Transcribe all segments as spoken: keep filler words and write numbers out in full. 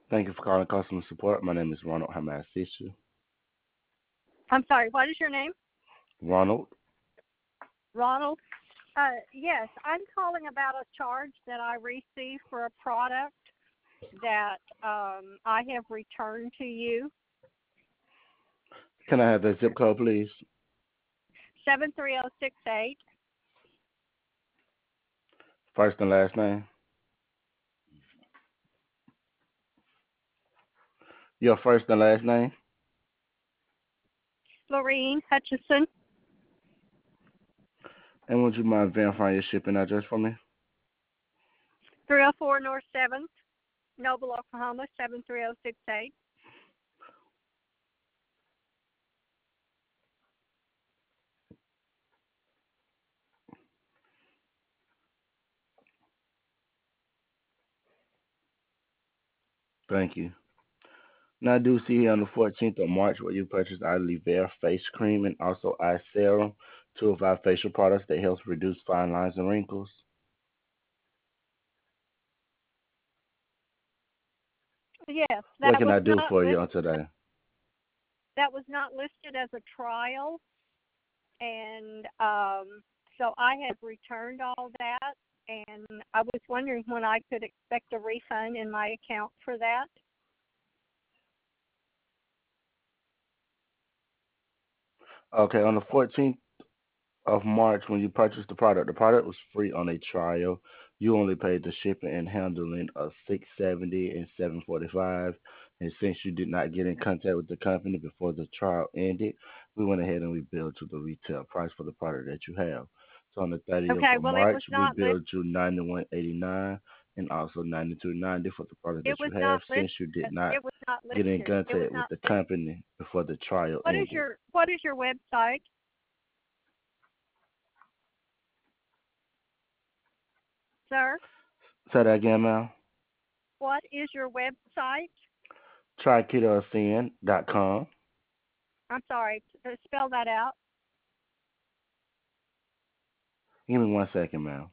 Thank you for calling customer support. My name is Ronald. How may I assist you? I'm sorry, what is your name? Ronald. Ronald? Uh, yes, I'm calling about a charge that I received for a product that um, I have returned to you. Can I have the zip code, please? seven three zero six eight. First and last name. Your first and last name. Lorene Hutchison, And would you mind verifying your shipping address for me? three oh four North seventh, Noble, Oklahoma, seven three zero six eight. Thank you. Now, I do see here on the fourteenth of March where you purchased Aloe Vera face cream and also eye serum, two of our facial products that helps reduce fine lines and wrinkles. Yes, What that can was I do not for you list, on today? that was not listed as a trial, and um, so I have returned all that, and I was wondering when I could expect a refund in my account for that. Okay, on the fourteenth of March when you purchased the product. The product was free on a trial. You only paid the shipping and handling of six seventy and seven forty five. And since you did not get in contact with the company before the trial ended, we went ahead and we billed you the retail price for the product that you have. So on the thirtieth Okay, of well, it March, was we not listed. billed you ninety one eighty nine and also ninety two ninety for the product It that was you have not listed. since you did not It was not get in listed. It was contact with not the listed. company before the trial What is ended. your What is your website, sir? Say that again, ma'am. What is your website? try keto sin dot com. I'm sorry. uh, Spell that out. Give me one second, ma'am.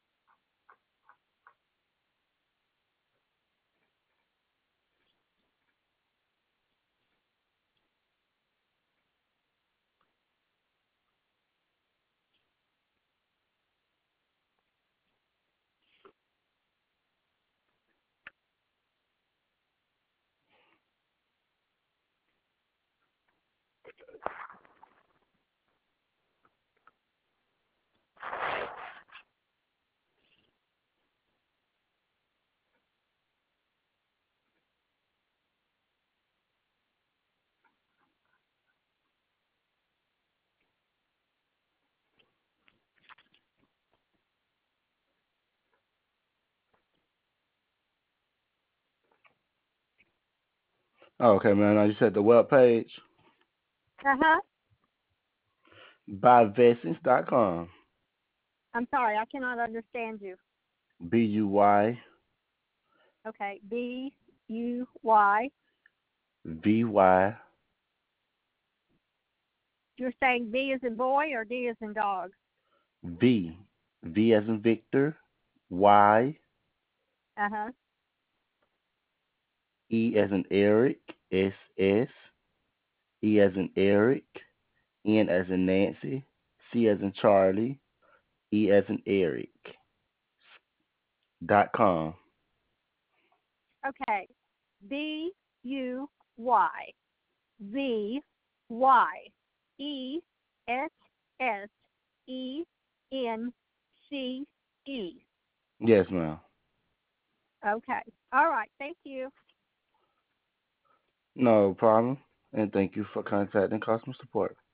Oh, okay, man. Now you said the web page, Uh huh. buy vessings dot com. I'm sorry. I cannot understand you. B U Y Okay. B U Y. V Y You're saying B is in boy or D is in dog? V V as in Victor, Y Uh huh. E as in Eric, S S E as in Eric, N as in Nancy, C as in Charlie, E as in Eric dot com. Okay. B U Y V Y E S S E N C E. Yes, ma'am. Okay. All right. Thank you. No problem. And thank you for contacting customer support.